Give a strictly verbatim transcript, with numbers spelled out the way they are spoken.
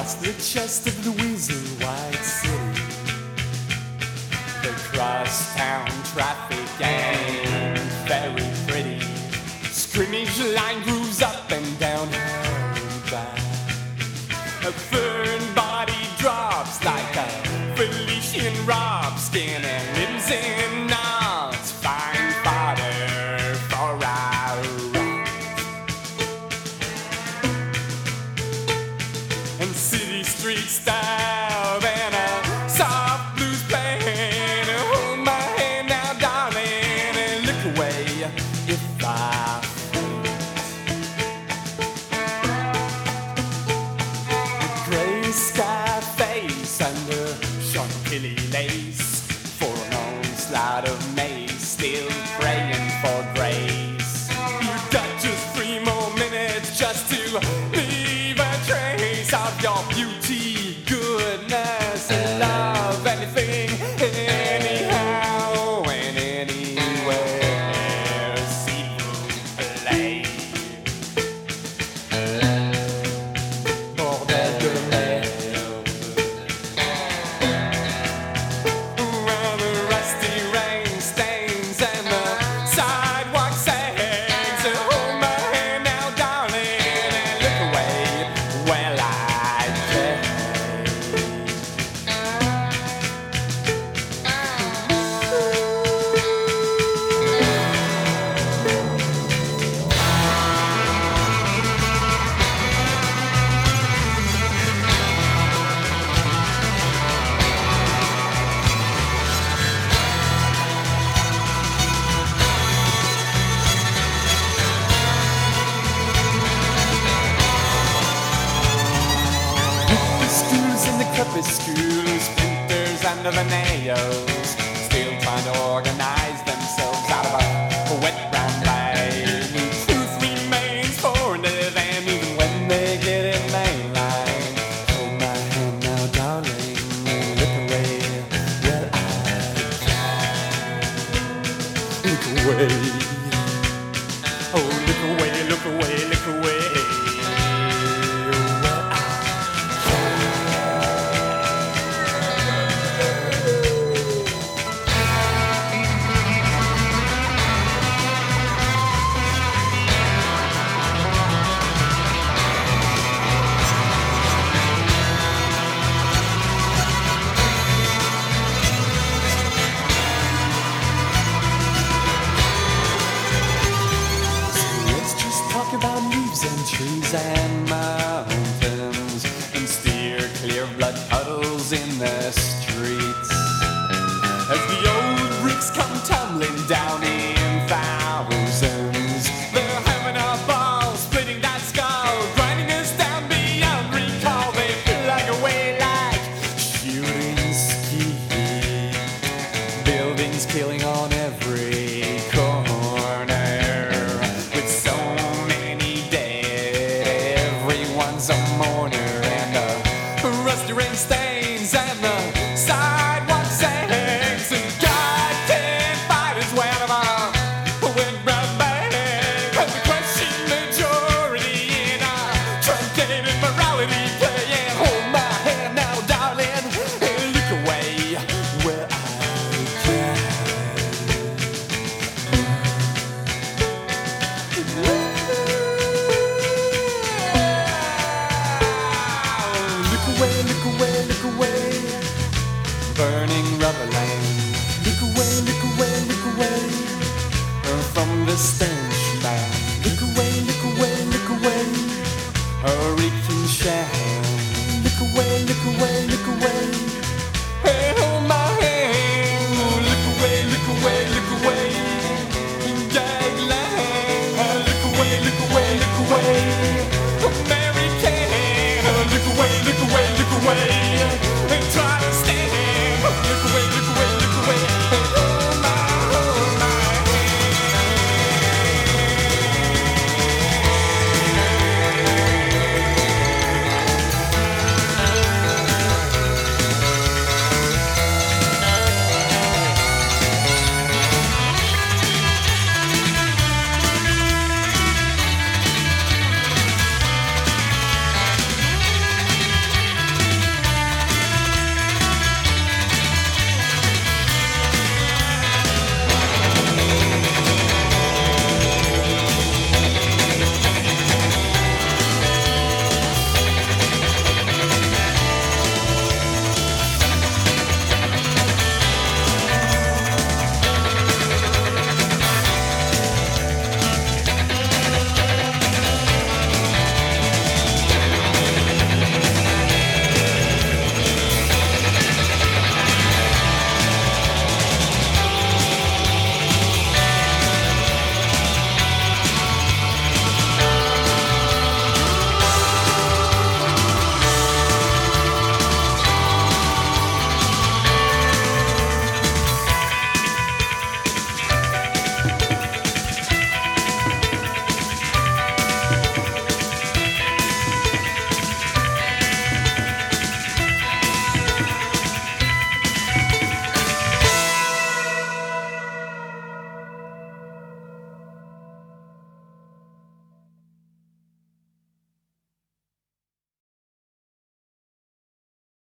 across the chest of the Weasel White City. The crosstown traffic ain't very pretty. Scrimmage line grooves up and down her back. A third body drops like a Felician rob, skin and limbs in knots, fine fodder for our rats. And city street style and a soft blues playing. Hold my hand now, darling, and look away if I gray sky face under Chantilly lace, for an onslaught of maze, still praying for grace. You got just three more minutes just to leave a trace of your beauty, goodness, and love. Anything, anyhow, and anywhere. See you play. Bordel de merde. Around the rusty rain stains and the sidewalk sags. Hold my hand now, darling, and look away. Well, I can. Schools in the crepuscules, printers under the nails, still trying to organize themselves out of a wet brown bag. Truth remains foreign to them even when they get in mainline. Hold my hand now, darling, look away. Well, I can. Look away. Oh, look away, look away, look away. Let's just talk about leaves and trees and mountains, and steer clear of blood puddles in the streets. As the old bricks come tumbling down in thousands, they're having a ball, splitting that skull, grinding us down beyond recall. They plug away like shooting ski, buildings killing on every corner, with so many dead, everyone's a mourner, and the rusty rain stains and the sidewalk sags, and God can't fight his way out of a wet brown bag. Cause the crushing majority in a truncated morality playing. Hold my hand now, darling, and look away where I can. Look away, look away, look away. Burning rubber lane. Look away, look away, look away from the stand.